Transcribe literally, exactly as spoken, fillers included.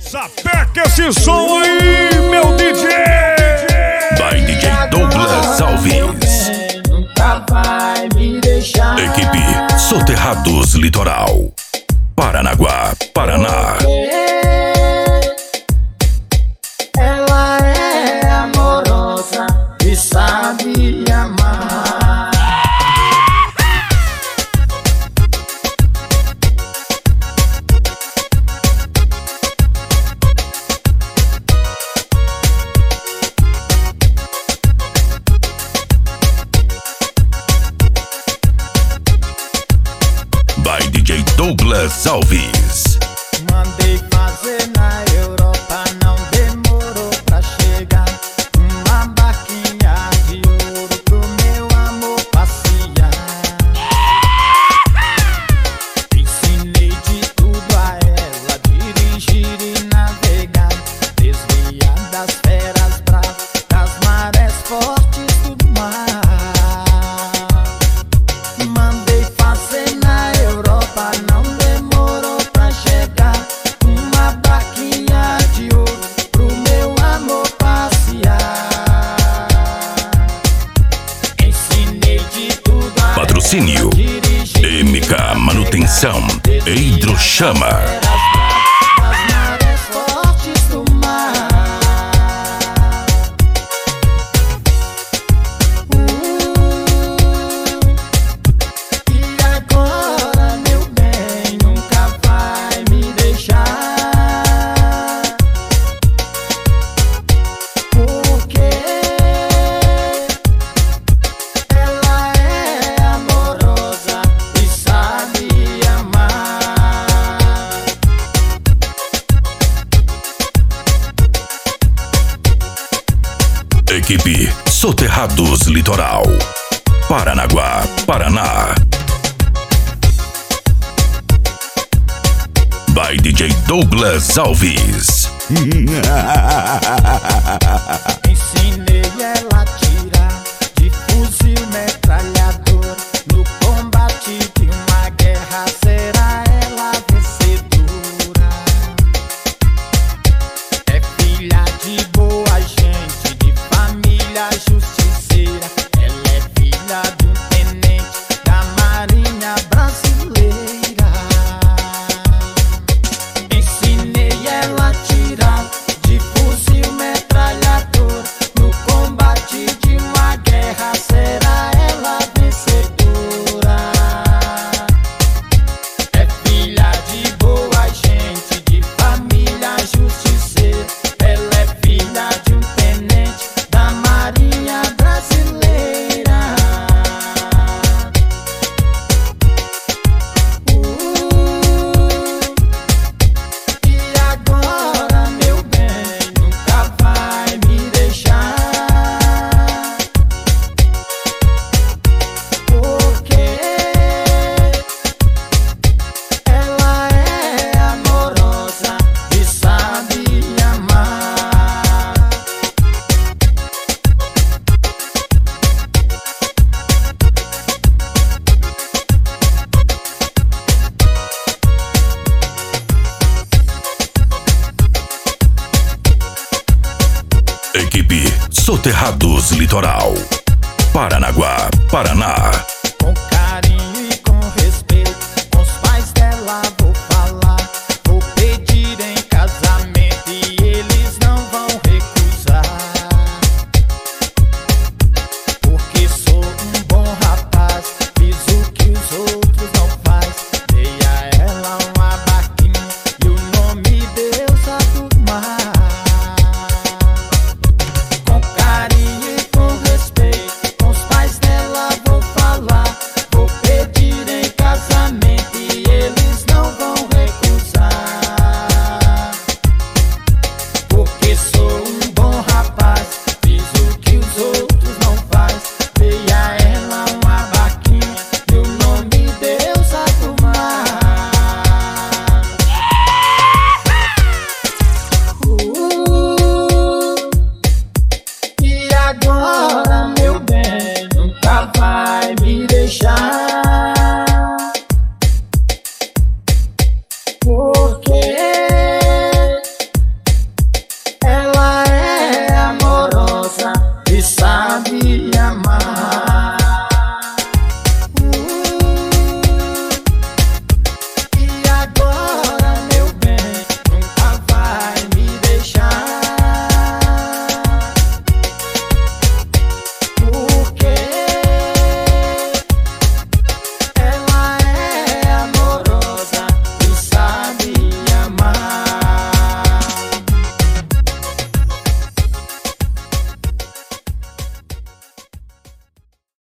Sapeca esse som aí, meu D J! By D J Douglas Alves. Nunca vai me deixar. Equipe Soterrados Litoral, Paranaguá, Paraná. Ela é amorosa e sabe amar. By D J Douglas Alves. Mandei fazer na Europa, não demorou pra chegar. Uma barquinha de ouro pro meu amor passear. Ensinei de tudo a ela, dirigir e navegar, desviar das feras bravas, das marés fortes do mar. Mandei fazer na Europa, não demorou pra chegar. Uma barquinha de ouro pro meu amor passear. Ensinei de tudo a Patrocínio dirigir, M K Manutenção e Hidrochama. das marés fortes do mar. E agora, meu bem, nunca vai me deixar. Porque ela é amorosa e sabe amar. Equipe Soterrados Litoral, Paranaguá, Paraná. By D J Douglas Alves. Ensinei ela a tirar de fuzil metralhador. No combate de uma guerra será ela vencedora. É filha de boa gente, de família justiceira. Ela é filha de um tenente da Marinha Brasileira. Ensinei ela a tirar de fuzil metralhador. No combate de uma guerra será ela vencedora. É filha de boa gente, de família justiceira. Ela é filha de um tenente da Marinha Brasileira. Uh, e agora, meu bem, nunca vai me deixar. Porque ela é amorosa e sabe amar. Equipe Soterrados Litoral, Paranaguá, Paraná.